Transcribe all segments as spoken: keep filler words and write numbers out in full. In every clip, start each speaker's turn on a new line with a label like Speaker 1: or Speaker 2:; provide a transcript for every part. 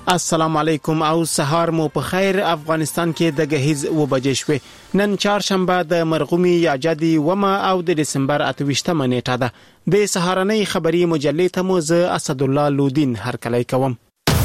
Speaker 1: السلام علیکم او سهار مو په خیر. افغانستان کې د غهیز و بجې شوې. نن چهارشنبه د مرغومي یا جدي ومه او د دسمبر اتویشتمه نیټه ده. د سهارنۍ خبري مجلې ته مو زه اسد الله لودین هرکلی کوم.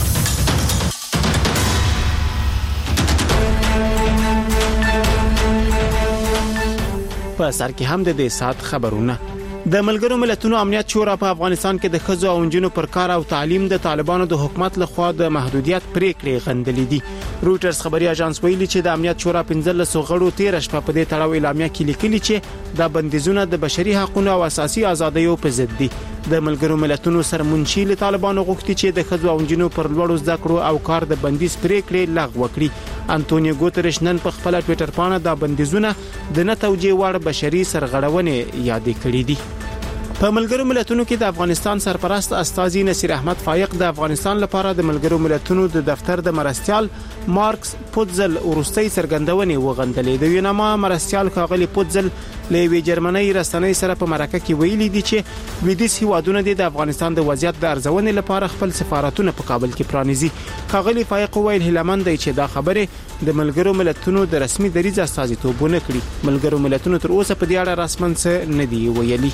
Speaker 1: په سر کې هم د دې سات خبرونه. د ملګرو ملتونو امنیت شورا په افغانستان کې د ښځو او نجونو پر کار او تعلیم د طالبانو د حکومت لخوا د محدودیت پریکړې غندلې دي. روټرز خبري اژانس ویلي چې د امنیت شورا پنځلس غړو تیر شپه په دې تړاو اعلامیه کې لیکلي چې د بندیزونه د بشري حقوقو او اساسي ازادیو په ضد دي. د ملګرو ملتونو سرمنشي له طالبانو غوښتي چې د ښځو او نجونو پر لوړو زده کړو او کار د بندیز پریکړې لغوه کړي. انټونیو ګوتریش نن په خپل ټوئیټر باندې د بندیزونه د نه توجیه وړ بشري سرغړونې یاد کړې دي. په ملګرو ملتونو کې د افغانستان سرپرست استاذي نصیر احمد فایق د افغانستان لپاره د ملګرو ملتونو د دفتر د مرستيال مارکس پوتزل ورستۍ سرګندونې وغندلې. د وینما مرستيال ښاغلي پوتزل له وی جرمني رسنۍ سره په مرکه کې ویلي دي چې لویدیځ هیوادونه د افغانستان د وضعیت د ارزونې لپاره خپل سفارتونه په کابل کې پرانیزي. ښاغلي فایق ویل هیلمن دی چې دا خبره د ملګرو ملتونو د رسمي دریځ استازیتوب نه کړي. ملګرو ملتونو تر اوسه په دې اړه رسمن څه نه دی ویلي.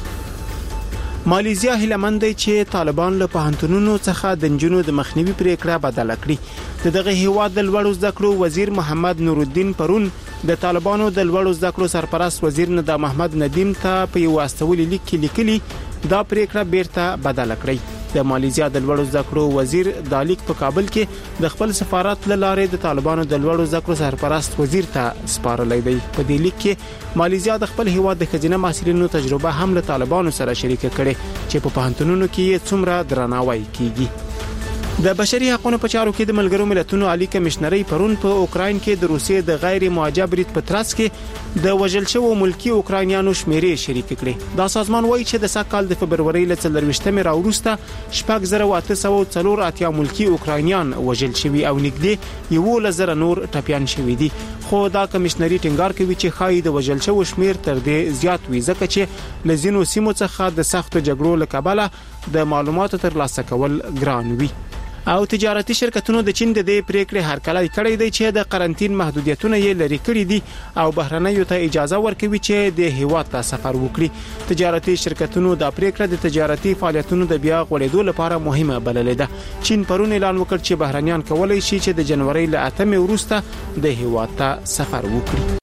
Speaker 1: ماليزیا هیلمن دی چې طالبان له پوهنتونونو څخه د نجونو د مخنیوي پریکړه بدله کړي. دغه هیواد د لوړو زده کړو وزیر محمد نور الدین پرون د طالبانو د لوړو زده کړو سرپرست وزیر ندا محمد ندیم ته په یو استولي لیک کې لیکلي دا پریکړه بیرته بدله کړي. د ماليزیا د لوړو زده کړو وزیر د لیک په کابل کې د خپل سفارت لاره د طالبانو د لوړو زده کړو سرپرست وزیر ته سپارلې دی. په دې لیک کې ماليزیا د خپل هیواد د خزینه محصلینو تجربه هم له طالبانو سره شریک کړي چې په پوهنتونونو کې څومره درناوی کیږي. د بشري حقوقو په چارو کې د ملګرو ملتونو عالی کمشنري پرون په اوکراین کې د روسیې د غیر معجب ریت په ترڅ کې د وژل شوو ملکی اوکراینیانو شمیرې شریک کړي. دا سازمان وایي چې د سکهال د فبرवरी ل څلرويشتمې راوروسته شپږ زره اته سوه څلور اتیا ملکی اوکراینیان وژل شوي او نږدې یو لزر نور ټپيان شوي دي. خو دا کمشنري ټینګار کوي چې خای د وژل شوو شمیر تر دې زیات وي ځکه چې لزینو سیمو څخه د سختو جګړو لکبله د معلوماتو ترلاسه کول ګران وي. او تجارتي شرکتونو د چین د دې پریکړې هرکلی کړی دی چې د قرنټین محدودیتونه یې لري کړی دي او بهرنیو ته اجازه ورکوي چې د هیواد ته سفر وکړي. تجارتي شرکتونو د پریکړه د تجارتي فعالیتونو د بیا غوړېدو لپاره مهمه بللې ده. چین پرون اعلان وکړ چې بهرنیان کولای شي چې د جنوري ل اتمې وروسته د هیواد ته سفر وکړي.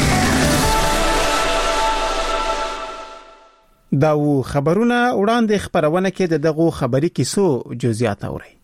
Speaker 1: دا و خبرونه وړاندې خبرونه کې د دغه خبري کیسو جزئیات اوري.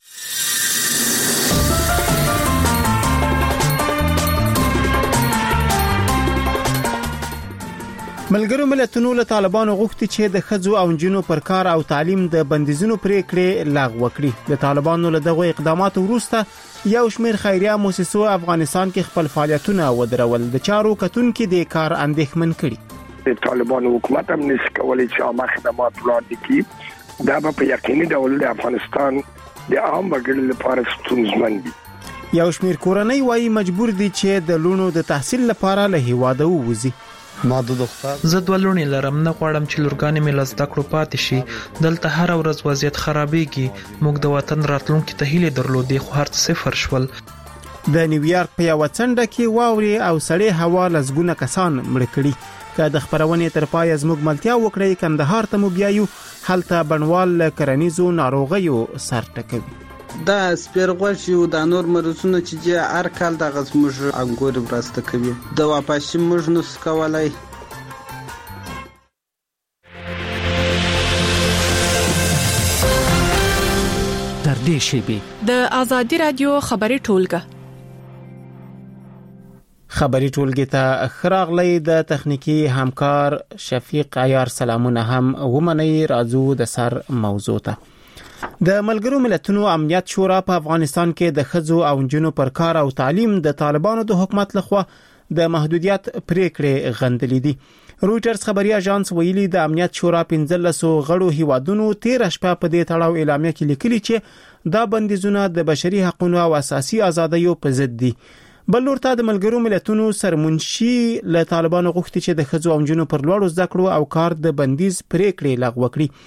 Speaker 1: ملګرو ملتونو له طالبانو غوښتي چې د ښځو او نجونو پر کار او تعلیم د بندیزونو پریکړې لغوه کړي. د طالبانو له دغه اقداماتو وروسته یو شمېر خیریه مؤسسو افغانستان کې خپل فعالیتونه ودرول. د چارو کتونکو د کار اندېښمن کړي.
Speaker 2: د طالبانو حکومت هم نشي کولای چې عامه خدمات وړاندې کړي. دا به په یقیني ډول د افغانستان د عام وګړو لپاره ستونزمن دي.
Speaker 1: یو شمېر کورنۍ وايي مجبور دي چې د لونو د تحصیل لپاره له هیواده ووځي.
Speaker 3: زه دوه لونی لرم، نه غواړم چې لورګانې مې له زده کړو پاتې شي. دلته هر ورځ وضعیت خرابېږي. موږ د وطن راتلونکي ته هیله درلودې خو هر څه صفر شول.
Speaker 1: د نیویارک په یو څنډه کې واوري او سړې هوا لزګونه کسان مړ کړي. که د خبرونې تر پای زموږ ملتیا وکړي کندهار ته مو بیایو هلته بنوال کرنیزو ناروغیو سر ټکوي.
Speaker 4: دا سپیرغوښ یو د نور مرزونه چې هر کال د غزموج انګور براسته کوي. د واپاسي موږ نو سکولای.
Speaker 5: در دې شی
Speaker 6: د ازادي رادیو خبري ټولګه
Speaker 1: خبري ټولګه ته خراغلی د تخنیکی همکار شفیق عیار سلامونه هم ومني راځو د سر موضوع ته. د ملګرو ملتونو امنیت شورا په افغانستان کې د ښځو او نجونو پر کار او تعلیم د طالبانو د حکومت لخوا د محدودیت پریکړې غندلې دي. روټرز خبري اژانس ویلي د امنیت شورا پنځلس غړو هیوادونو تیر شپه په دې تړاو اعلامیه کې لیکلي چې دا بندیزونه د بشري حقوقو او اساسي ازادیو په ضد دي. بل ورته د ملګرو ملتونو سرمنشي له طالبانو غوښتي چې د ښځو او نجونو پر لوړو زده کړو او کار د بندیز پریکړې لغوه کړي.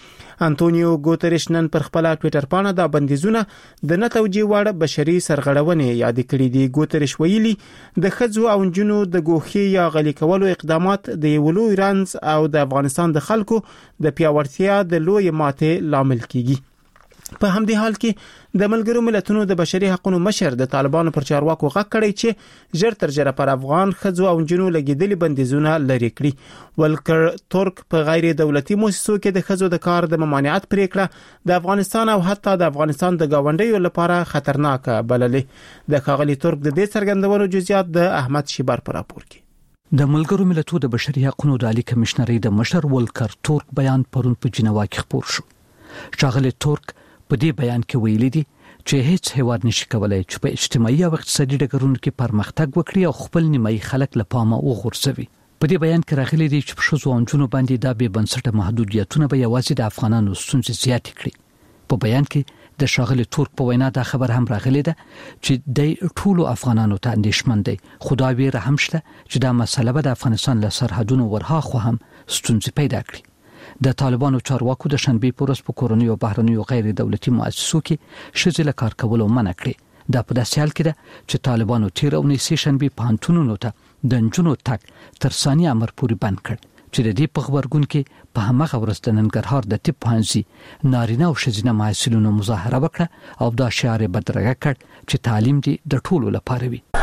Speaker 1: انټونیو ګوتریش نن پر خپل ټوئیټر باندې دا بندیزونه د نه توجیه وړ بشري سرغړونې یاد کړې دي. ګوتریش ویلي د ښځو او نجونو د ګوښې یا غلي کولو اقدامات د یولو ایرانز او د افغانستان د خلکو د پیاوړتیا د لوی ماتې لامل کیږي. په همدې حال کې د ملګرو ملتونو د بشري حقوقو مشر د طالبانو پر چارواکو غږ کړی چې ژر تر ژره پر افغان ښځو او نجونو لګیدلي بندیزونه لري کړي. ولکر ترک په غیر دولتي مؤسسو کې د ښځو د کار د ممانعت پریکړه د افغانستان او حتی د افغانستان د گاونډیو لپاره خطرناک بللې. د ښاغلي ترک د دې څرګندونو جزئیات د احمد شیبر پر راپور کې.
Speaker 5: د ملګرو ملتونو د بشري حقوقو د عالی کمشنري د مشر ولکر ترک بیان پرون په جنیوا کې خپور شو. ښاغلي ترک په دې بیان کې ویلي دي چې هیڅ هیواد نشي کولای چې په اجتماعي او اقتصادي ډګرونو کې پرمختګ وکړي او خپل نیمایي خلک له پامه وغورځوي. په دې بیان کې راغلي دي چې په ښځو او نجونو باندې دا بې بنسټه محدودیتونه به یوازې د افغانانو ستونزې زیاتې کړي. په بیان کې د ښاغلي ترک په وینا دا خبر هم راغلی ده چې د ټولو افغانانو ته اندېښمن دي، خو دا ویره هم شته چې دا مسله به د افغانستان له سرحدونو ورهاخوا هم ستونزې پیدا کړي. د طالبانو چارواکو د شنبې په ورځ په کورنۍ او بهرنیو غیر دولتي مؤسسو کې ښځې له کار کولو منع کړې. دا په داسې حال کې ده چې طالبانو تیر اونۍ سه شنبې پوهنتونونو ته د نجونو تګ تر ثاني امر پورې بند کړ چې د دې په خبرګون کې په همغه ورځ د ننګرهار د طب پوهنځي نارینه او ښځینه محصلینو مظاهره وکړه او دا شعار یې بدرګه کړ چې تعلیم دې د ټولو لپاره وي.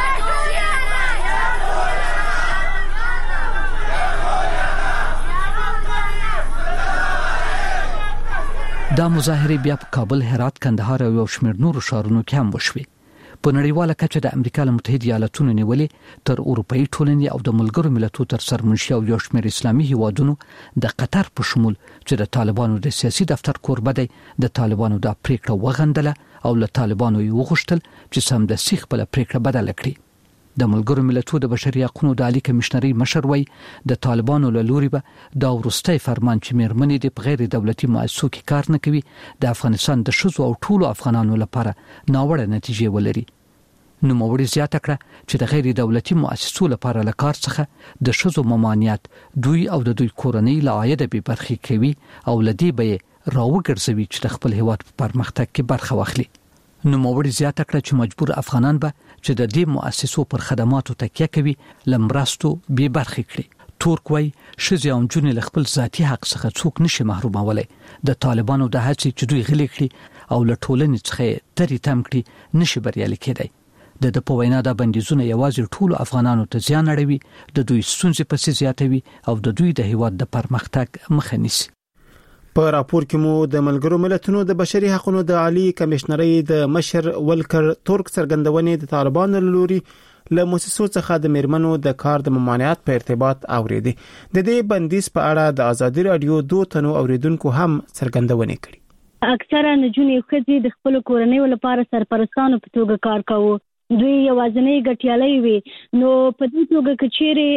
Speaker 5: دا مظاهره بیا په کابل، هرات، کندهار او یو شمېر نورو ښارونو کې هم وشوې. په نړیواله کچه د امریکا له متحده ایالاتونو نیولې تر اروپאי ټولنې او د ملګرو ملتونو تر سرمنشي او یو شمېر اسلامي هیوادونو د قطر په شمول چې د طالبانو د سیاسي دفتر کوربه دی د طالبانو د پریکړه وغندله او له طالبانو یې وغوښتل چې سمدستي خپل پریکړه بدله کړي. د ملګرو ملتونو د بشري حقوقو د عالی کمشنري مشر وای د طالبانو له لوري به دا ورستۍ فرمان چې مېرمنې د غیر دولتي مؤسسو کې کار نه کوي د افغانستان د ښځو او ټولو افغانانو لپاره ناوړه نتیجې ولري. نو موړي زیاته کړه چې د غیر دولتي مؤسسو لپاره له کار څخه د ښځو ممانعت دوی او د دوی کورنۍ له عاید به برخې کوي او لدی به راوګرځوي چې د خپل هیواد په پرمختګ کې برخه واخلي. نو موړي زیاته کړه چې مجبور افغانان به چې د دې مؤسسو پر خدماتو تکیه کوي لمرستو به برخې کړي. ترک وای ښځې او نجونې له خپل ذاتي حق څخه څوک نشي محرومولای. د طالبانو د هڅې چې دوی غلي کړي او له ټولنې څخه تری تم کړي نشي بریالي کېدای. د د په وینا د بندیزونه یوازې ټولو افغانانو ته زیان اړوي، د دوی ستونزې پسې زیاتوي او د دوی د هیواد د پرمختګ مخه نیسي.
Speaker 1: په راپور کې مو د ملګرو ملتونو د بشري حقوقو د عالی کمشنري د مشر ولکر ترک څرګندونې د طالبانو لوري له مؤسسو څخه د میرمنو د کار د ممانعت په ارتباط اوریدي. د دې بندیز په اړه د ازادي رادیو دوه تنو اوریدونکو هم څرګندونې کړې.
Speaker 7: اکثره نجونې ښځې د خپل کورنۍ لپاره سرپرستانو په توګه کار کوي. دوی یوازنۍ ګټیالي وي، نو په دې توګه کې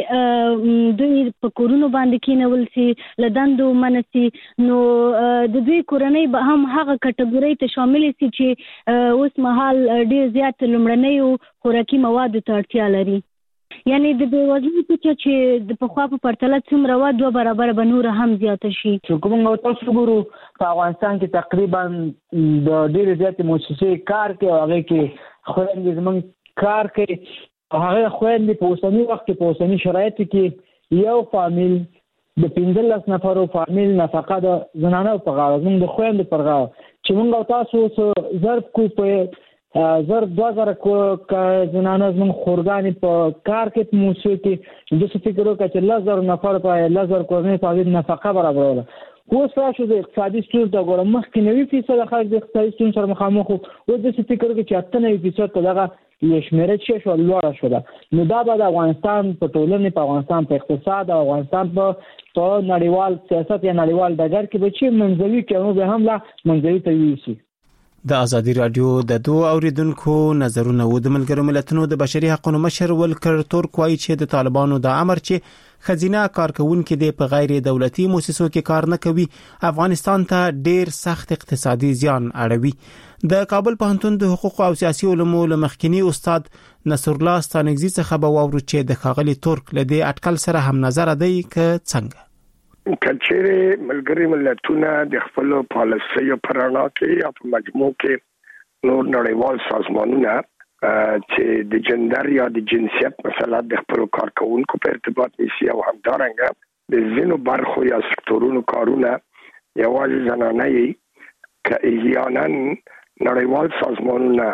Speaker 7: چیرې دوی په کورونو باندې کېنول سي لدندو منسي، نو د دوی کورنۍ به هم هغه کټګوري ته شامل سي چې اوس مهال ډیر زیات لمړنۍ خوراکي مواد ته اړتیا لري. یعنی د بیوزلۍ چې د پخوا په پرتله څومره و دوه برابر به نور هم زیات شي.
Speaker 8: کومه تاسو ګورو په افغانستان کې تقریبا د ډیر زیات مؤسسې کار کوي، هغه کې خويندې زمون کار کوي، هغه خويندې په اوسنی وخت کې په اوسنی شرایطو کې یو فامیل د پنځلس نفرو فامیل نفقه د زنانه په غاړه، زموږ د خويندې پر غاړه چې موږ تاسو ضرب کو په زر دوه زره کو زنانه زموږ خورګانې په کار کې په موسسو کې د څه فکر وکړي چې لزر نفر په لزر کورنۍ په نفقه برابروله. اوس راشو د اقتصادي ستونزو د ګورم مخکې نوي فیصد خلک د اقتصادي ستونزو سره مخامخ وو، اوس د څه فکر وکړي چې اته نوي فیصد په دغه یو شمېره چې شو لوړه شوه. نو دا به د افغانستان په ټولنې په افغانستان په اقتصاد او افغانستان په په نړیوال سیاست یا نړیوال ډګر کې به چې منځوي کېنو به هم لا منځوي ته ویسي.
Speaker 1: د ازادي رادیو د دوه اوریدونکو نظرونه و. د ملګرو ملتونو د بشري حقوقو مشر ولکر ترک وایي چې د طالبانو د امر چې خزینه کارکونکو د په غیر دولتي مؤسسو کې کار نه کوي افغانستان ته ډیر سخت اقتصادي زیان اړوي. د کابل پوهنتون د حقوق او سیاسي علومو لمخکینی استاد نصر الله ستانګزي څخه به واورو چې د خاغلی ترک لدی اټکل سره هم نظر دی ک څنګه.
Speaker 2: کچېره ملګری ملتونه د خپل پالیسیو پرانا کې یا په مجموع کې نور نړیوال سازمانونه چې د جندر یا د جنسیت مسله د خپل کارکونکو په ارتباط نیسي او همدارنګه د زینو برخو یا سکتورونو کارونه یوازې زنانه یې که احیانا نړیوال سازمانونه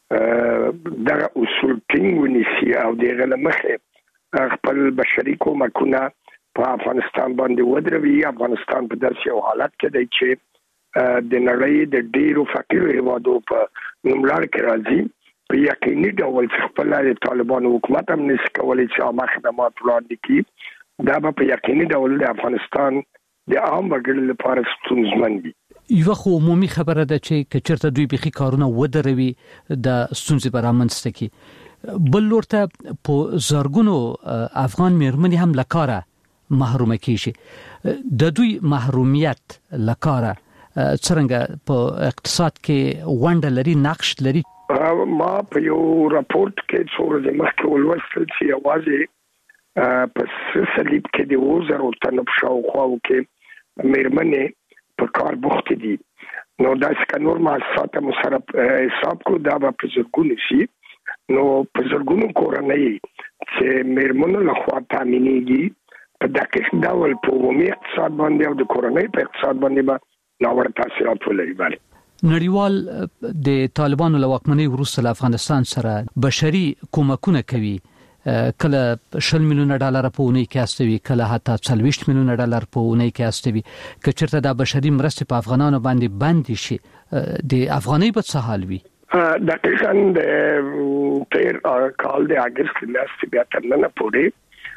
Speaker 2: دغه اصول ټینګ ونیسي او دغه لمخه خپل بشري کومکونه په افغانستان باندې ودروي. افغانستان په داسې یو حالت کې دی چې د نړۍ د ډیرو فقیرو هیوادو په نوملړ کې راځي. په یقیني ډول خپل د طالبانو حکومت هم نشي کولی چې عامه خدمات وړاندې کړي. دا به په یقیني ډول د افغانستان د عام وګړو لپاره ستونزمن وي.
Speaker 5: یو خو عمومي خبره ده چې کچرته دوی بيخي کارونه ودروي د ستونزې برامنځته کی. بل لورته په زرګونو افغان میرمنې هم لکاره محروم کیږي. د دوی محرومیت لکاره څنګه په اقتصاد کې ونډه لري، نقش لري؟
Speaker 2: ما په یو راپورټ کې څو ورځې مخکې ولوستل چې یوازې په صلیب کې د وزرو تنه په شاوخوا کې میرمنې په کار بوخت دي. نو دا څنګه نور مؤسسات مصرف حساب کو دا په زرګونو شي. نو په زرګونو کورنۍ چې میرمنو له خوا تامینېږي په دقیق ډول په عمومي اقتصاد باندې او د کورنۍ په اقتصاد باندې به ناوړه تاثیرات ولري.
Speaker 5: نړیوال د طالبانو له واکمنۍ وروسته له افغانستان سره بشري کومکونه کوي. کله شل میلیونه ډالر په اونۍ کې استوي، کله حتی څلوېښت میلیونه ډالر په اونۍ کې استوي. که چېرته د بشري مرستې په افغانانو باندې بند شي د افغانۍ په څه حال وي؟
Speaker 2: دقیقاً د تیر کال د اگست میاشتې بیا تر ننه پورې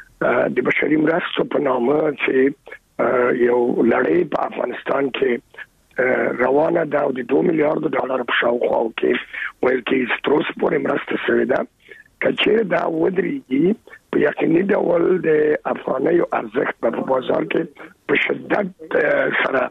Speaker 2: د بشري مرستو په نامه چې یو لړۍ په افغانستان کې روانه ده او د دوه میلیارډ ډالر په شاوخوا کې ویل کې ستروس پورې مرسته شوې ده. کچې دا ودرېږي په یقیني ډول د افغانیو ارزښت په بازار کې په شدت سره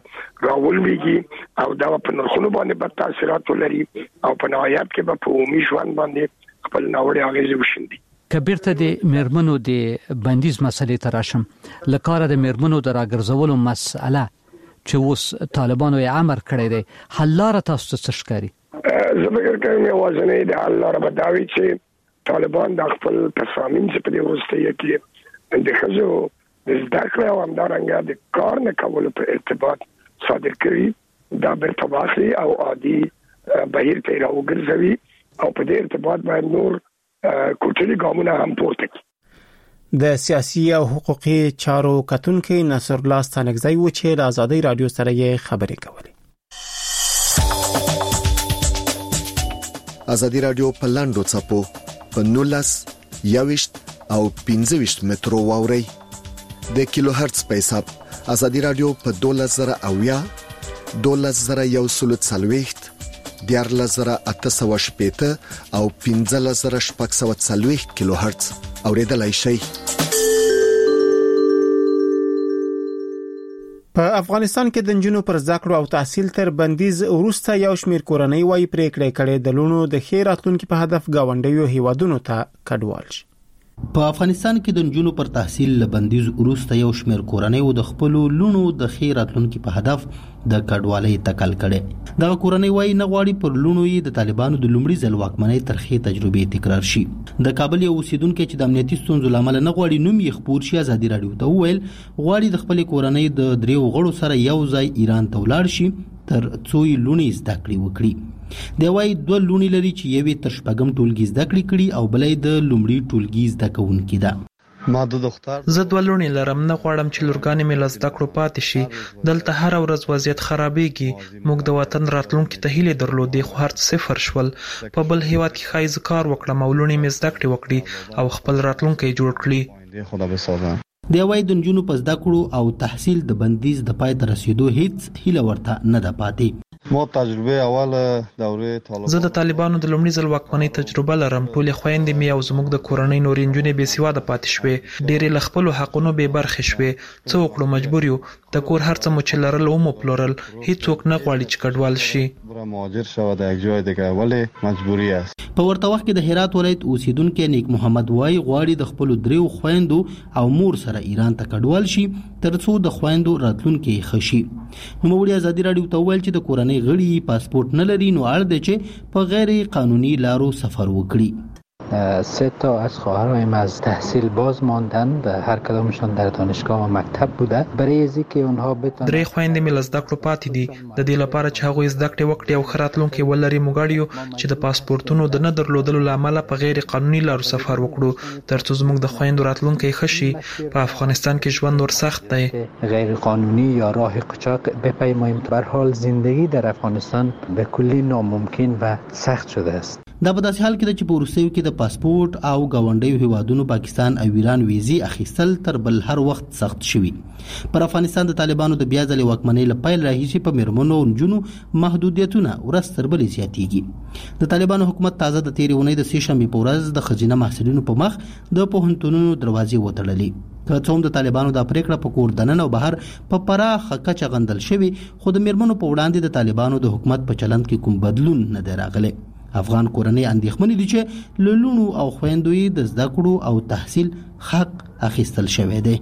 Speaker 2: راولويږي او دا په نرخونو باندې به تاثیرات ولري او په نهایت کې به په عمومي ژوند باندې خپل ناوړه اغېزې وشيندي.
Speaker 5: کبیرته د میرمنو د بندیز مسلې تراشم لکاره د میرمنو د راګرځولو مسأله چې اوس طالبانو یې امر کړی دی، حل لاره تاسو څه ښکاري؟
Speaker 2: زه فکر کوم یوازینۍ د حل لاره به دا وي چې طالبان د خپل تصامیم چې په دې وروستیو کې د ښځو د زده کړې او همدارنګه د کار نه کولو په ارتباط صادر کړي دا بیرته واخلي او عادي بهیر ته یې راوګرځوي او په دې ارتباط باید نور کوټلي ګامونه هم پورته کړي.
Speaker 1: د سیاسي او حقوقي چارو کتونکو نصر الله ستانکزی و چې د آزادۍ رادیو سره یې خبرې کولې.
Speaker 9: آزادۍ رادیو په لاندو چپو په نولس یاوشت او پنځه ویشت مترو واوري د کیلو هرتز په حساب. آزادۍ رادیو په دولس زره اویا دولس زره یو سل څلوېښت دیارلس زره اته سوه شپېته او پنځلس زره شپږ سوه څلوېښت کیلو هرتز اوریدلای شئ.
Speaker 1: په افغانستان کې د نجونو پر زده کړو او تحصیل تر بندیز وروسته یو شمېر کورنۍ وايي پریکړې کړې د لونو د خیر راتلونکو په هدف گاونډیو هیوادونو ته کډوال شي.
Speaker 10: په افغانستان کې د نجونو پر تحصیل لبندیز وروسته یو شمېر کورنۍ د خپل لونو د خیر راتلونکو په هدف د کډوالۍ تکل کړي. دا کورنۍ وايي نه غواړي پر لونو یې د طالبانو د لومړي ځل واکمنۍ ترخې تجربې تکرار شي. د کابل یو اوسیدونکو چې د امنیتي ستونزو لامل نه غواړي نوم یې خبر شي آزادۍ رادیو ته وویل غواړي د خپل کورنۍ د دریو غړو سره یو ځای ایران ته ولاړ شي تر څو یې لونی زده کړې وکړي. دی وايي دوه لونی لري چې یوې تر شپږم ټولګي زده کړې کړي او بلې د لومړي ټولګي زده کوونکې ده.
Speaker 3: ما د دختر زه دوه لونی لرم، نه غواړم چې لورګانې مې له زده کړو پاتې شي. دلته هر ورځ وضعیت خرابېږي. موږ د وطن راتلونکي ته هیلې درلودې خو هر څه صفر شول. په بل هیواد کې ښایي کار وکړم او لونی مې زده کړې وکړي او خپل راتلونکی جوړ کړي.
Speaker 10: دی وايي د نجونو په زده کړو او تحصیل د بندیز د پای ته رسیدو هیڅ هیله ورته نه ده پاتې.
Speaker 11: مو تجربه اوله دوره طالبان
Speaker 3: زه د طالبانو د لومړي ځل واکمنۍ تجربه لرم. ټولې خويندې مې او زموږ د کورنۍ نورې نجونې بې سواده پاتې شوې. ډېرې له خپلو حقونو بې برخې شوې. څه وکړو، مجبور یو. د کور هر څه مو چې لرل او مو پلورل. هیڅوک نه غواړي چې کډوال شي.
Speaker 11: مهاجر شوه د یک جای دیگه ولې مجبوری است.
Speaker 10: په ورته وخت کې د هرات ولایت اوسیدونکو نیک محمد وای غواړي د خپل دریو خويندو او مور سره سره ایران ته کډوال شي ترڅو د خويندو راتلونکي خشي. نو موري ازادي رادیو ته ویل چې د کورنۍ غړي پاسپورت نه لري نو اړ دی چې په غیر قانوني لارو سفر وکړي.
Speaker 12: سه تا از خواهرهایم از تحصیل باز ماندند، هر کدامشان در دانشگاه و مکتب بوده. برای اینکه اونها بتونن
Speaker 3: درې خويندې مې زده کړو پاتې دي د دې لپاره چې هغه زده کړې وکړي او خراتلونکو ولري موږ چې د پاسپورتونو د نه درلودلو لامل په غیر قانوني لارو سفر وکړو ترڅو زموږ د خويندو راتلونکو خشي. په افغانستان کې ژوند ور سخت دی،
Speaker 12: غیر قانونی یا راه قاچاق بپیماییم. به هر حال زندگی در افغانستان به کلی ناممکن و سخت شده است.
Speaker 10: دا په داسې حال کې چې په روسیو کې د پاسپورت او گاونډیو هیوادونو پاکستان او ایران ویزي اخیستل تر بل هر وخت سخت شوي. پر افغانستان د طالبانو د بیا ځلې واکمنۍ له پیل راهیسې په میرمنو او نجونو محدودیتونه ورځ تر بلې زیاتېږي. د طالبانو حکومت تازه د تېرې اونۍ د سې شنبې په ورځ د ښځینه محصلینو په مخ د پوهنتونونو دروازې وتړلې. که څه هم د طالبانو د پریکړه په کور دننه او بهر په پراخه کچه غندل شوی، خو د میرمنو په وړاندې د طالبانو د حکومت په چلند کې کوم بدلون نه دی راغلی. افغان کورنۍ اندېښمنې دي چې له لونو او خويندو یې د زده کړو او تحصیل حق اخیستل شوی دی.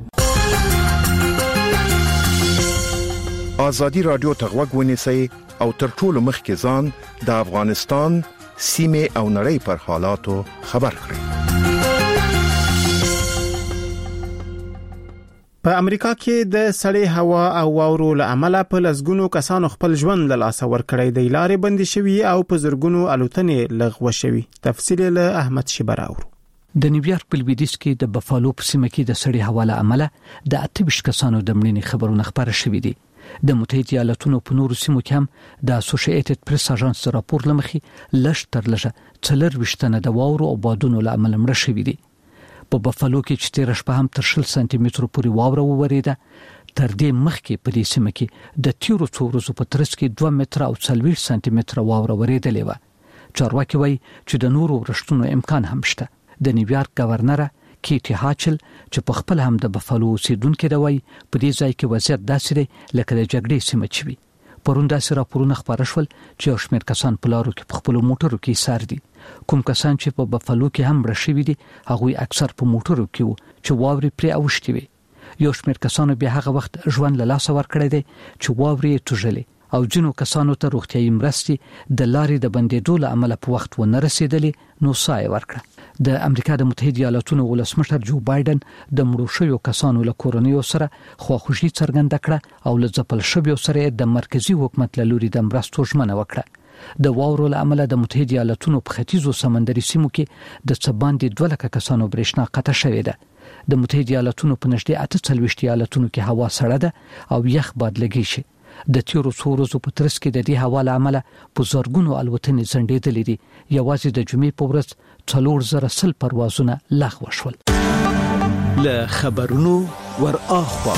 Speaker 13: آزادی رادیو ته غوږ ونیسئ او تر ټولو مخکې ځان د افغانستان سیمې او نړۍ پر حالاتو خبر کړئ.
Speaker 1: په امریکا کې د سړې هوا او واورو له امله په لسګونو کسانو خپل ژوند له لاسه ورکړی دی. لارې بندي شوي او په زرګونو الوتنې لغوه شوي. تفصیل له احمد شبر اورو.
Speaker 5: د نیویارک په لویدیځ کې د بفالو په سیمه کې د سړې هوا له امله د اته ویشت کسانو د مړینې خبرونه خبره شوې دي. د متحده ایالاتونو په نورو سیمو کې هم د اسوسییټډ پریس اژانس راپور لمخې لږ تر لږه څلور ویشت نه د واورو او بادونو له امله مړه شوي دي. په بفالو کې چې تیر شپه هم تر شل سانتي مترو پورې واوره وورېده. تر دې مخکې په دې سیمه کې د تیرو څو ورځو په ترڅ کې دوه متره او څلور سانتي متره واوره ورېدلې و. چارواکي وایي چې د نورو ورښتونو امکان هم شته. د نیویارک گورنر کیټي هاچل چې په خپل هم د بفالو اوسیدونکو دی وایي په دې ځای کې وضعیت داسې دی لکه د جګړې سیمه چې وي. پرون داسې راپورونه خپاره شول چې یو شمېر کسان په لارو کې په خپلو موټرو کې ایسار دي. کوم کسان چې په بفالو کې هم مړه شوي دي هغوی اکثر په موټرو کې وو چې واورې پرې اوښتې وي. یو شمېر کسانو بیا هغه وخت ژوند له لاسه ورکړی دی چې واورې یې توږلې او ځینو کسانو ته روغتیایي مرستې د لارې د بندېدو له امله په وخت ونه رسېدلې نو ساه یې ورکړه. د امریکا د متحده ایالاتونو ولسمشر جو بایدن د مړو شویو کسانو له کورنیو سره خواخوږي څرګنده کړه او له ځپل شویو سره د مرکزی حکومت له لوري د مرستو ژمنه وکړه. د واورو له امله د متحده ایالاتونو په ختیځو سمندري سیمو کې د څه باندې دوه لکه کسانو برېښنا قطع شوې ده. د متحده ایالاتونو په نږدې اته څلوېښت ایالتونو کې هوا سړه ده او یخ باد لګی شي. د تیرو څو ورځو په ترڅ کې د دې هوا له امله په زرګونو الوتنې ځنډېدلې دي. یوازې د جمعې په ورځ څلور زره سل پروازونه لغوه شول.
Speaker 14: له خبرونو ور اخوا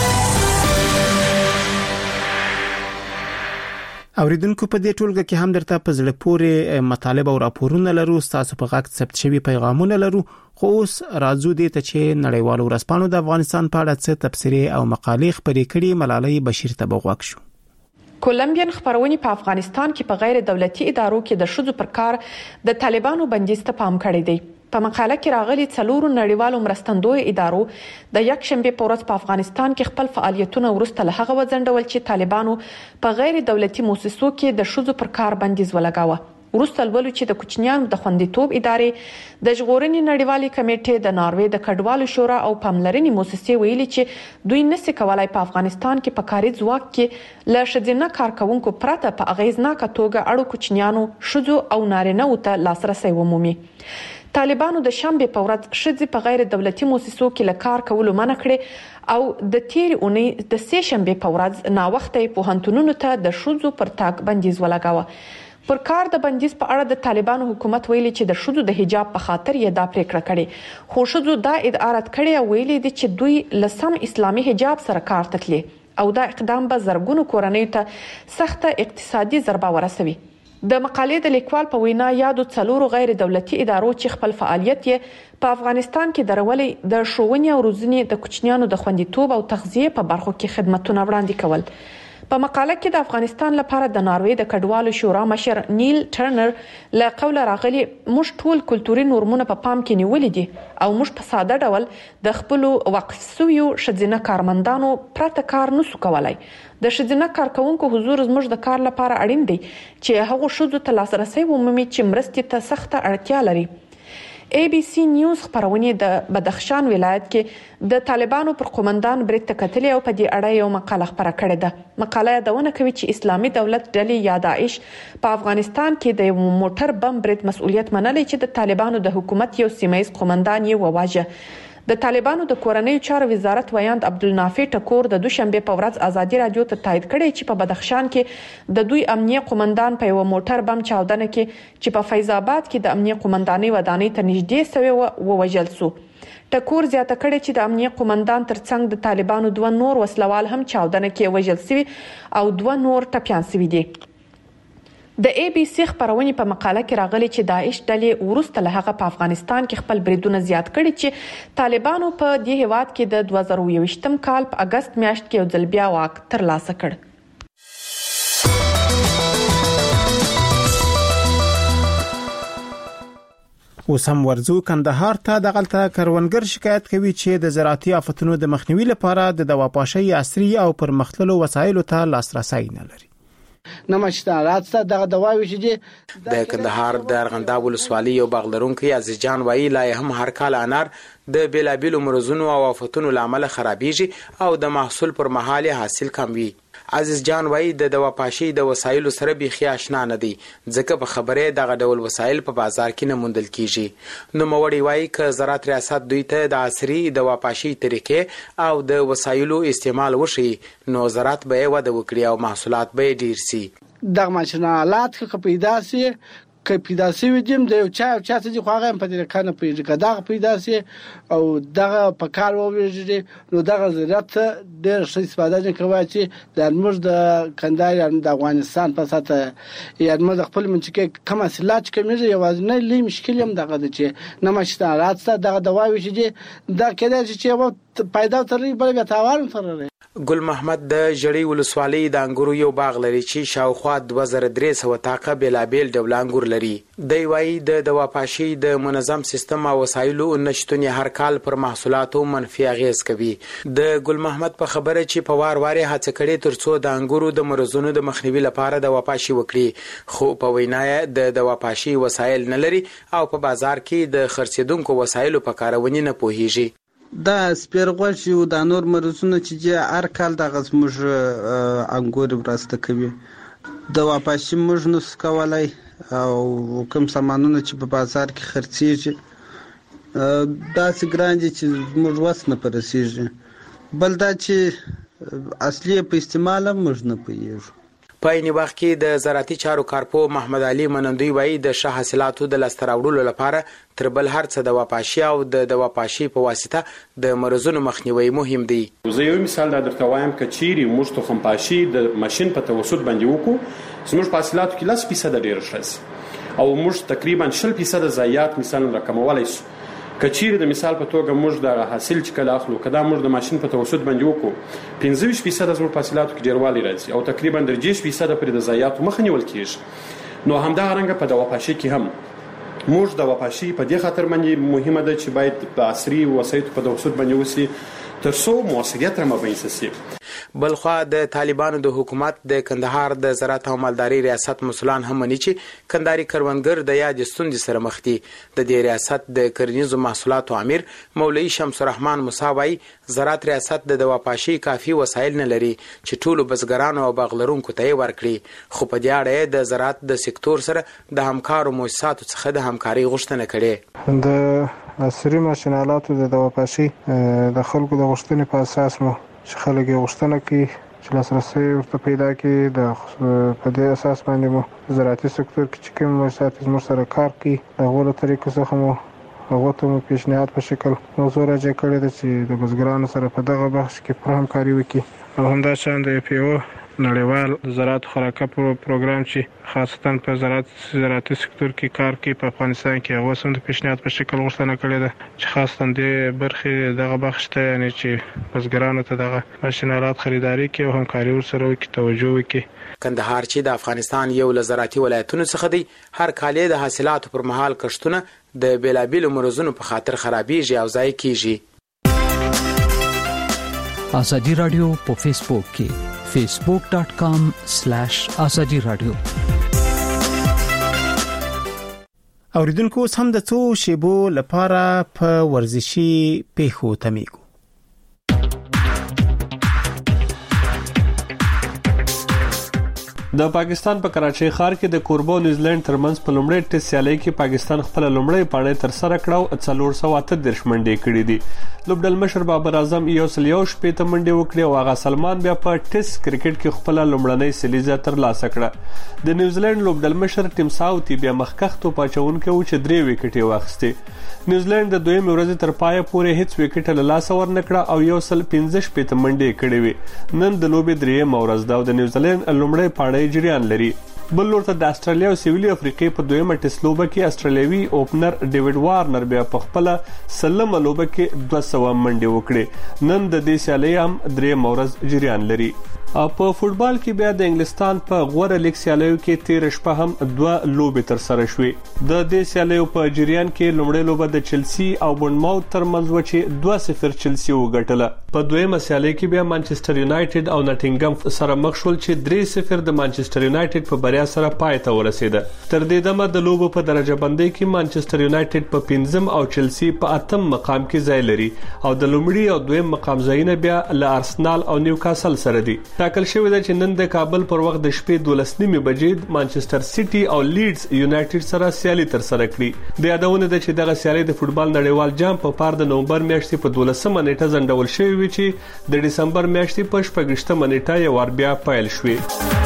Speaker 1: اوریدونکو په دې ټولګه کې هم درته په زړه پورې مطالب او راپورونه لرو. تاسو په غاښ ثبت شوی پیغامونه لرو. خو اوس راځو دې ته چې نړیوالو ورځپاڼو د افغانستان په اړه څه تبصرې او مقالې خپرې کړي. ملالۍ بشیر ته بغوښ شو.
Speaker 6: کولمبیان خبرونه په افغانستان کې په غیر دولتي ادارو کې د شذو پر کار د طالبانو بندیز ته پام کړی دی. په مقاله کې راغلي څلورو نړیوالو مرستندوی ادارو د یک شنبه په ورځ په افغانستان کې خپل فعالیتونه ورسته له هغه وځنډول چې طالبانو په غیر دولتي مؤسسو کې د شذو پر کار بندیز ولګاوه. ورسته ولولو چې د کوچنیانو د خوندیتوب ادارې د ژغورنې نړیوالې کمیټې د ناروې د کډوالو شورا او پاملرنې مؤسسې ویلي چې دوی نسي کولای په افغانستان کې په کاري ځواک کې له ښځینه کارکونکو پرته په اغیزناکه توګه اړو کوچنیانو شذو او نارینه‌و ته لاسرسي ومومي. طالبانو د شنبه په ورځ ښځې په غیر دولتي مؤسسو کې له کار کولو منع کړې او د تیر اونۍ د سه شنبه په ورځ ناوخته پوهنتونونو ته د شذو پر تاګ بندیز ولګاوه. پر کار د بندیز په اړه د طالبانو حکومت ویلي چې د شذو د حجاب په خاطر یې دا پریکړه کړې، خو شذو دا ادعا رد کړې او ویلي دي چې دوی لسم اسلامي حجاب سره کار تکلی او دا اقدام به زرګونو کورنیو ته سخته اقتصادي ضربه ورسوي. د مقالې د لیکوال په وینا یادو څلورو غیر دولتي ادارو چې خپل فعالیت یې په افغانستان کې درولې د ښوونې او روزنې د کوچنیانو د خوندیتوب او تغذیه په برخو کې خدماتونه وړاندې کول. په مقاله کې د افغانستان لپاره د ناروې د کډوالو شورا مشر نیل ټرنر له قوله راغلي موږ ټول کلتوري نورمونه په پام کې نیولې دي او موږ په ساده ډول د خپل وقف شویو ښځینه کارمندانو پرته کار نسو کولای. د ښځینه کارکونکو حضور زموږ د کار لپاره اړین دی چې هغه ښځو ته لاسرسي ومومي چې مرستې ته سخته اړتیا لري. اي بي سي نیوز خبرونه د بدخشان ولایت کې د طالبانو پر قومندان برید تکتلې او په دې اړه یو مقاله خبره کړې ده. مقاله یادونه کوي چې اسلامي دولت ډلې یا داعش په افغانستان کې د یو موټر بم برید مسؤلیت منلې چې د طالبانو د حکومت یو سیمایي قومندان یې وواژه. د طالبانو د کورنۍ چارو وزارت ویاند عبدالنافع ټکور د دوشنبه په ورځ ازادي رادیو ته تایید کړی چې په بدخشان کې د دوی امنیه قومندان په یو موټر بم چاودنه کې چې په فیض آباد کې د امنیه قومندانۍ ودانۍ ته نږدې سوی و وژل شو. ټکور زیاته کړی چې د امنیه قومندان ترڅنګ د طالبانو دوه نور وسلوال هم چاودنه کې وژل شوي او دوه نور ټپيان شوي دي. د اي بي سي خبرونه په مقاله کې راغلي چې داعش ډلې ورسته له هغه په افغانستان کې خپل بریدونه زیات کړي چې طالبانو په دې هیواد کې د دوه زره یوویشتم کال په اگست میاشت کې یو ځل بیا واک ترلاسه کړ.
Speaker 1: اوس هم ورزو کندهار ته د غلطه کروندګر شکایت کوي چې د زراعتي آفتونو د مخنیوي لپاره د دواپاشۍ عصري او پرمختللو وسایلو ته لاسرسي نه لري.
Speaker 15: نمشته راځه دغه دواوی چې
Speaker 16: د کندهار د ارغنداب ولسوالۍ یو باغلرونکو عزیز جان وایي لا هم هر کال انار د بیلابیلو مرزونو او آفتونو لامل خرابېږي او د محصول پر مهال حاصل کم وي. عزیز جان وایي د دواپاشۍ د وسایلو سره بيخي آشنا نه دي ځکه په خبره دغه ډول وسایل په بازار کې نه موندل کیږي. نو موړی وایي ک زراعت ریاست دوی ته د عصري دواپاشۍ طریقې او د وسایلو استعمال وشي نو زراعت به وده وکړي او محصولات به ډیر شي.
Speaker 15: دغه ماشینالات که پیدا سي که پیدا سي ودیم د یو چا چا چې خو هغه په دې کنه پیدا کړه پیدا سي او دغه په کار وویږي نو دغه زراعت ډېر ښه استفاده نه کوي چې د موږ د کندهار د افغانستان په ساته یا موږ خپل منځکه کوم حاصلات کمیږي یوازې نه لې مشکل هم دغه چې نه مشته راځه دغه دواوی چې دا کېدای چې پیدا ترې بل بیا تاوان سره.
Speaker 16: ګل محمد د جړی ولسوالۍ د انګورو یو باغ لري چې شاوخوا دوه زره درې سوه تاقه بیلابیل ډول انګور لري. دی وایي د دواپاشۍ د منظم سیستم او وسایلو نشتون هر کال پر محصولاتو منفي اغیز کوي. د ګل محمد په خبره چې په وار وار هڅه کړي ترڅو د انګورو د مرزونو د مخنیوي لپاره دواپاشۍ وکړي خو په وینا د دواپاشۍ وسایل نه لري او په بازار کې د خرڅیدونکو وسایلو په کارونې نه پوهیږي.
Speaker 4: دا سپیرغوش یو د نور مرزونه چې هر کال د غزموج انګور براسته کوي د واپاشي موږ نو سکولای او کوم سامانونه چې په بازار کې خرڅيږي دا سګران دي چې موږ وسنه پرسيږي بل دا چې اصلي په استعمال موږ نه پوهیږو.
Speaker 16: په این وخت کې د زراعتي چارو کارپو محمد علي منندوی وایي د ښه حاصلاتو د لاسته راوړلو لپاره تر بل هر څه د دواپاشۍ او د دواپاشۍ په واسطه د مرزونو مخنیوي مهم دی.
Speaker 17: زه یو مثال درته وایم چې چیرې موږ تخم پاشي د ماشين په توسط باندې وکړو زموږ په حاصلاتو کې لس فیصد ډیر شي او موږ تقریبا شل فیصد ضایعات مثلا رقمولای شو. کچیر د مثال په توګه موږ د حاصل چې کله اخلو کدا موږ د ماشين په توسط باندې وکړو پنځه ویشت فیصد زموږ په حاصلاتو کې ډیروالی راځي او تقریبا درجه فیصد پر د ضایعاتو مخه نیول کیږي. نو همدا رنګ په دواپاشۍ کې هم موږ د دواپاشۍ په دې خاطر باندې مهمه ده چې باید په عصري وسایلو په توسط باندې وسی ترڅو موثریت را مبینه شي.
Speaker 16: بلخوا د طالبانو د حکومت د کندهار د زراعت او مالداري ریاست مسولان هم مني چې کندهاري کروندګر د یاد ستوندې سره مخ دي. د دې ریاست د کرنیزو محصولاتو امیر مولوی شمس الرحمن موساوي زراعت ریاست د دواپاشۍ کافي وسایل نه لري چې ټولو بزګرانو او باغلرونکو ته ورکړي خو په دې اړه د زراعت د سکتور سره د همکارو مؤسساتو څخه د همکاري غوښتنه کړې.
Speaker 18: د عصري ماشینالاتو د دواپاشۍ د خلکو د غوښتنې په اساس مو چې خلک یې غوښتنه کوي چې لاسرسي ورته پیدا کړي د په دې اساس باندې مو زراعتي سکتور کې چې کوم مؤسسات زموږ سره کار کوي د غوړو طریقو څخه مو هغه ته مو پیشنهاد په شکل موضوع راځي کړی چې د بزګرانو سره په دغه بحث کې پر همکاري وکړي او همدا شان د پی او نړیوال زراعت خوراکه پروګرام چې خاصتا په زراعت زراعتي سکتور کې کار کوي په افغانستان کې هغه سم د پیشنهاد په شکل غوښتنه کړې ده چې خاصتا د برخې دغه بخش ته یعنی چې بزګرانو ته دغه ماشینالات خریداري کوي او همکاري ورسره وکړي توجه وکړي.
Speaker 16: کندهار چې د افغانستان یو له زراعتي ولایتونو څخه دی هر کال د حاصلاتو پر مهال کښتونه د بیلابیلو مرزونو په خاطر خرابېږي او ضایع کیږي.
Speaker 5: ازادي رادیو په فیسبوک کې facebook dot com slash azadi radio.
Speaker 1: اوریدونکو هم د څو شیبو لپاره په ورزشي پیښو تمیګو.
Speaker 19: د پاکستان په کراچۍ ښار کې د کوربو نیوزیلند ترمنځ په لومړي ټیسټ سیالي کې پاکستان خپل لومړی پاڼې تر سره کړو او څلور سوه اته دېرش منډې کړې دي. لوبډل مشر بابر اعظم یو سل یو شپېته منډې وکړې او هغه سلمان بیا په ټیسټ کرکټ کې خپل لومړنۍ سلیزه ترلاسه کړه. د نیوزیلند لوبډل مشر ټیم ساوثي بیا مخکښ پاچونکو چې درې وکټې واخیستې. نیوزیلند د دویم ورځې تر پایه پورې هیڅ وکټ له لاسه ورنکړه او یو سل پنځه شپېته منډې کړې وې. نن د لوبې درېیم ورځ ده او د نیوزیلند لومړی پاڼې جریان لري. بل لورته د استرالیا او سویلي افریقې په دویمه ټیسټ لوبه کې استرالیوي اوپنر ډیوډ وارنر بیا په خپل سلمه لوبه کې دوه سوه منډې وکړې. نن د دې سیالۍ هم درېیم ورځ جریان لري. او په فوتبال کې بیا د انګلستان په غوړه لیګ سیالیو کې تیر شپه هم دوه لوبې تر سره شوې. د دې سیالیو په جریان کې لومړی لوبه د چلسی او بورنموث ترمنځ و چې دوه صفر چلسی وګټله. په دویمه سیالۍ کې بیا مانچستر یونایټډ او ناټینګم سره مخ شول چې درې صفر د مانچستر یونایټډ په بریا سره پای ته ورسېده. تر دې دمه د لوبو په درجه بندۍ کې مانچستر یونایټډ په پنځم او چلسی په اتم مقام کې ځای لري او د لومړي او دویم مقام ځایونه بیا له ارسنال او نیوکاسل سره دي. ټاکل شوی دی چې نن د کابل پر وخت د شپې دولس نیمې بجې مانچستر سیټي او لیډز یونایټډ سره سیالي تر سره کړي. د یادونه ده چې دغه سیالي د فوتبال نړیوال جام په پار د نومبر میاشتې په دولسمه نیټه ځنډول شوی وي چې د دسمبر میاشتې په شپږشتمه نیټه یو وار بیا پیل شوې.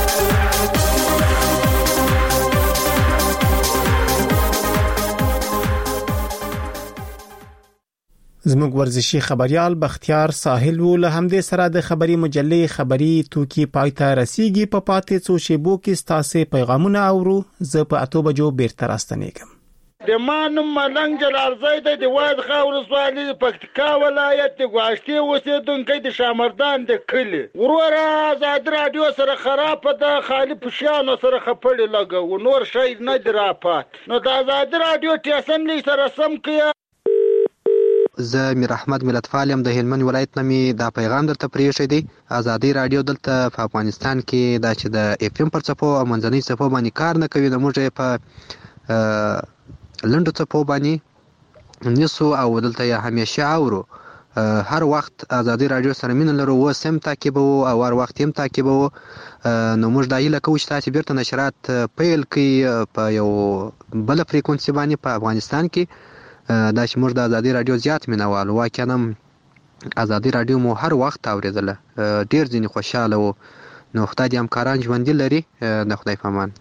Speaker 1: زموږ ورزشي خبريال بختیار ساحل و له همدې سره د خبري مجلې خبري توکي پایته رسیدي په پاتې څو شیبو کې ستاسو پیغامونه اورو. زه په اته بجو بیرته راستنېږم.
Speaker 20: د مانم ملنګ جلال زید د واد خاور سوالي پکتیکا ولایت د غواشتي اوسیدونکو د شامردان د کلی ورور آزاد رادیو سره خراب ده خالي پښانو سره خپړې لګو نور شي نه درافات نو د آزاد رادیو ټیسن لې سره سم کې.
Speaker 21: زه میر احمد ملتفال یم د هلمند ولایت نامي دا پیغام درته پریښی دی. ازادي رادیو دلته په افغانستان کې دا چې د اف ام پر څپو او منځنۍ څپو باندې کار نه کوي د موږ په لنډو څپو باندې نیسو او دلته یې همیشه اورو. هر وخت ازادي رادیو سره مینه لرو و سم تعقیبو او هر وخت هم تعقیبو. نو موږ دا هیله کوو چې تاسو بیرته نشرات پیل کړئ په یو بل فریکونسي باندې په افغانستان کې. دا چې موږ د ازادي رادیو زیات مینوالو واقعا ازادي رادیو مو هر وخت اوریدله ډیر ځینې خوشاله وو. نو خدای دې همکاران ژوندي لري. د خدای په امان.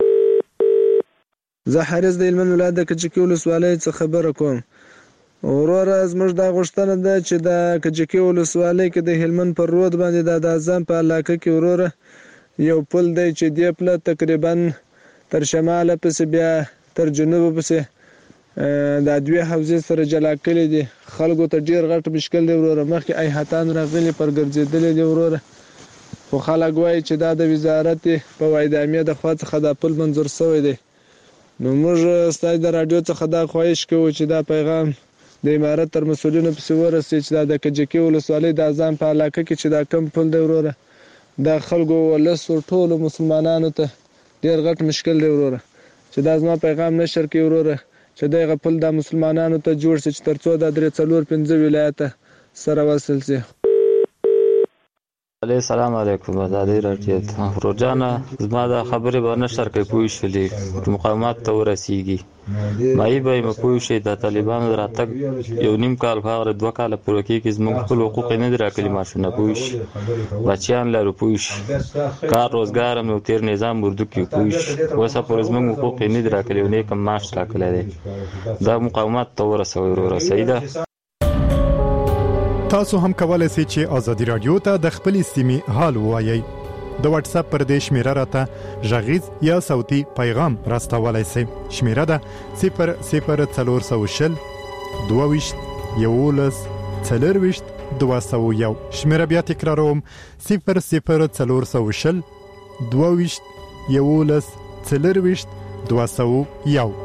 Speaker 22: زه حارث د هلمند ولایت د کجکي ولسوالۍ څخه خبره کوم. وروره زموږ دا غوښتنه ده چې د کجکي ولسوالۍ کې د هلمند پر رود باندې د اعظم په علاقه کې وروره یو پل دی چې دی پل تقریبا تر شماله پسې بیا تر جنوب پسې دا دوی حوزې سره جلا کړي دي. خلکو ته ډیر غټ مشکل دی وروره. مخکې ایهاتان راغلي پر ګرځېدلې دي وروره خو خلک وایي چې دا د وزارت په وایدامې د خوا څخه دا پل منظور شوی دی. نو موږ ستاسو د رادیو څخه دا خواهش کوو چې دا پیغام د امارت تر مسؤلینو پسې ورسي چې دا د کجکي ولسوالۍ د اذان په علاقه کې چې دا کم پل دی وروره دا خلکو ولسو ټولو مسلمانانو ته ډیر غټ مشکل دی وروره چې دا زما پیغام نشر کړي وروره چې دغه پل د مسلمانانو ته جوړ شي چې ترڅو د درې څلور پنځه ولایت سره وصل شي.
Speaker 23: السلام علیکم. ازادي رادیو ته روزانه زما د خبرې به نشر کوي پوه شولې مقامات ته ورسیږي. مای به مې پوه شي د طالبانو راتګ یو نیم کال هغه دوه کال پوره کېږي زموږ خپل حقوق نه دي راکړي ماشونه پوه شي بچیان لرو پوه شي کار روزګار هم تیر نظام اردو کې پوه شي اوسه پر زموږ حقوق نه دي راکړي نه کوم معاش راکړي دي دا مقامات ته ورسوي ورو سیده.
Speaker 24: تاسو هم کولای شئ چې ازادي رادیو ته د خپل سیمې حال ووایي.
Speaker 2: د واتس اپ پر دې شمیره راته غږیز یا صوتي پیغام راستولای شئ. شمیره ده صفر صفر څلور سوه شل دوه ویشت یولس څلور ویشت دوه سوه یو. شمیره بیا تکراروم صفر صفر څلور سوه شل دوه ویشت یولس څلور ویشت دوه سوه یو.